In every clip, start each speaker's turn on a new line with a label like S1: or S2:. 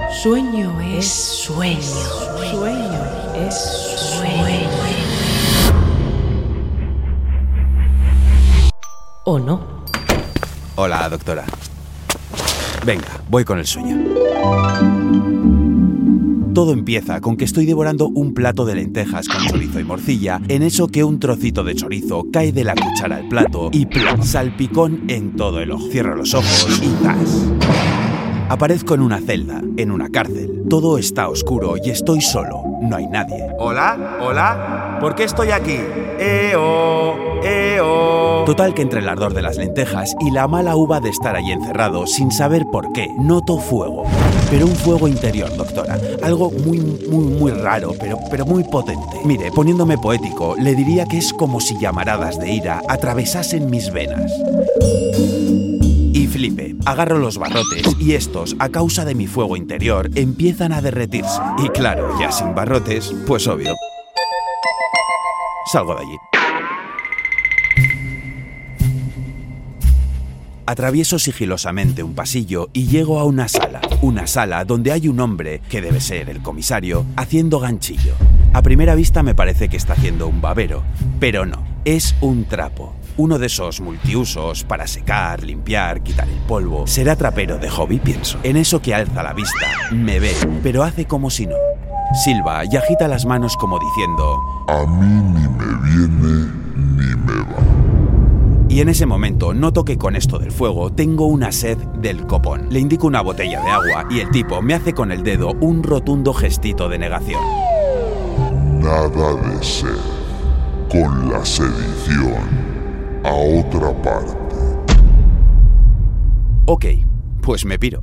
S1: Sueño es sueño. Sueño es sueño. ¿O no?
S2: Hola, doctora. Venga, voy con el sueño. Todo empieza con que estoy devorando un plato de lentejas con chorizo y morcilla, en eso que un trocito de chorizo cae de la cuchara al plato y ¡plum! Salpicón en todo el ojo. Cierro los ojos y ¡zas! Aparezco en una celda, en una cárcel. Todo está oscuro y estoy solo. No hay nadie. ¿Hola? ¿Hola? ¿Por qué estoy aquí? Total que entre el ardor de las lentejas y la mala uva de estar ahí encerrado sin saber por qué, noto fuego. Pero un fuego interior, doctora. Algo muy raro, pero muy potente. Mire, poniéndome poético, le diría que es como si llamaradas de ira atravesasen mis venas. Y flipe, agarro los barrotes y estos, a causa de mi fuego interior, empiezan a derretirse. Y claro, ya sin barrotes, pues obvio. Salgo de allí. Atravieso sigilosamente un pasillo y llego a una sala donde hay un hombre, que debe ser el comisario, haciendo ganchillo. A primera vista me parece que está haciendo un babero, pero no, es un trapo. Uno de esos multiusos para secar, limpiar, quitar el polvo. Será trapero de hobby, pienso. En eso que alza la vista, me ve, pero hace como si no. Silba y agita las manos como diciendo:
S3: a mí ni me viene ni me va.
S2: Y en ese momento noto que con esto del fuego tengo una sed del copón. Le indico una botella de agua y el tipo me hace con el dedo un rotundo gestito de negación.
S3: Nada de sed. Con la sedición a otra parte.
S2: Ok, pues me piro.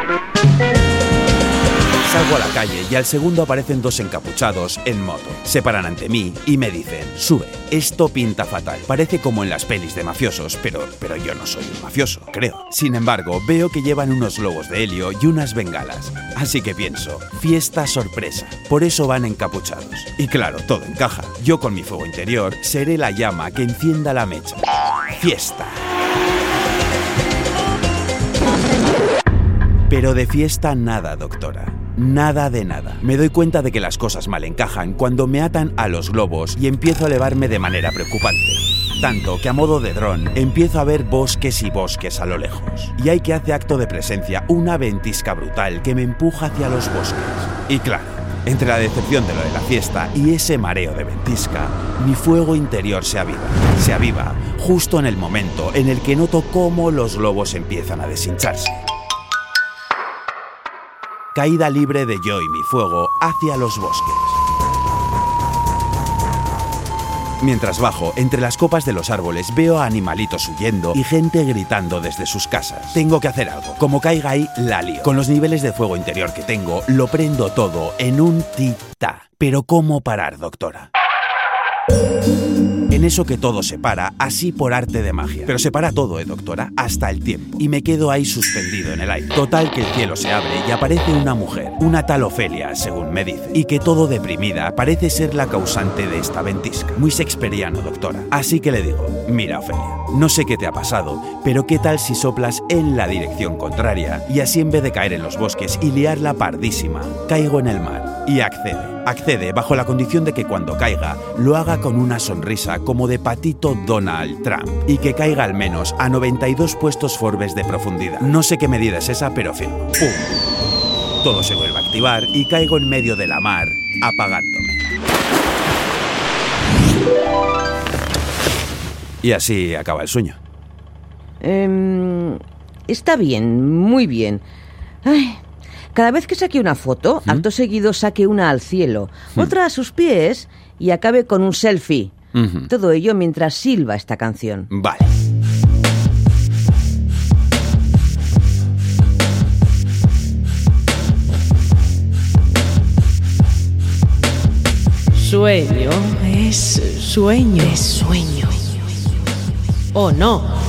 S2: Salgo a la calle y al segundo aparecen dos encapuchados en moto. Se paran ante mí y me dicen: sube, esto pinta fatal. Parece como en las pelis de mafiosos, pero yo no soy un mafioso, creo. Sin embargo, veo que llevan unos globos de helio y unas bengalas. Así que pienso, fiesta sorpresa. Por eso van encapuchados. Y claro, todo encaja. Yo con mi fuego interior seré la llama que encienda la mecha. Fiesta. Pero de fiesta nada, doctora. Nada de nada. Me doy cuenta de que las cosas mal encajan cuando me atan a los globos y empiezo a elevarme de manera preocupante. Tanto que a modo de dron empiezo a ver bosques y bosques a lo lejos. Y hay que hace acto de presencia una ventisca brutal que me empuja hacia los bosques. Y claro, entre la decepción de lo de la fiesta y ese mareo de ventisca, mi fuego interior se aviva. Se aviva justo en el momento en el que noto cómo los globos empiezan a deshincharse. Caída libre de yo y mi fuego hacia los bosques. Mientras bajo, entre las copas de los árboles veo a animalitos huyendo y gente gritando desde sus casas. Tengo que hacer algo. Como caiga ahí, la lío. Con los niveles de fuego interior que tengo, lo prendo todo en un tic-tac. Pero ¿cómo parar, doctora? En eso que todo se para, así por arte de magia. Pero se para todo, doctora, hasta el tiempo. Y me quedo ahí suspendido en el aire. Total que el cielo se abre y aparece una mujer, una tal Ofelia, según me dice. Y que todo deprimida parece ser la causante de esta ventisca. Muy shakespeariano, doctora. Así que le digo: mira, Ofelia, no sé qué te ha pasado, pero ¿qué tal si soplas en la dirección contraria? Y así en vez de caer en los bosques y liarla pardísima, caigo en el mar. Y accede. Accede bajo la condición de que cuando caiga, lo haga con una sonrisa como de patito Donald Trump y que caiga al menos a 92 puestos Forbes de profundidad. No sé qué medida es esa, pero firmo. ¡Pum! Todo se vuelve a activar y caigo en medio de la mar, apagándome. Y así acaba el sueño.
S4: Está bien, muy bien. Ay, cada vez que saque una foto, acto seguido saque una al cielo, otra a sus pies y acabe con un selfie. Todo ello mientras silba esta canción.
S2: Vale.
S1: Sueño es sueño. Es sueño. ¿O no?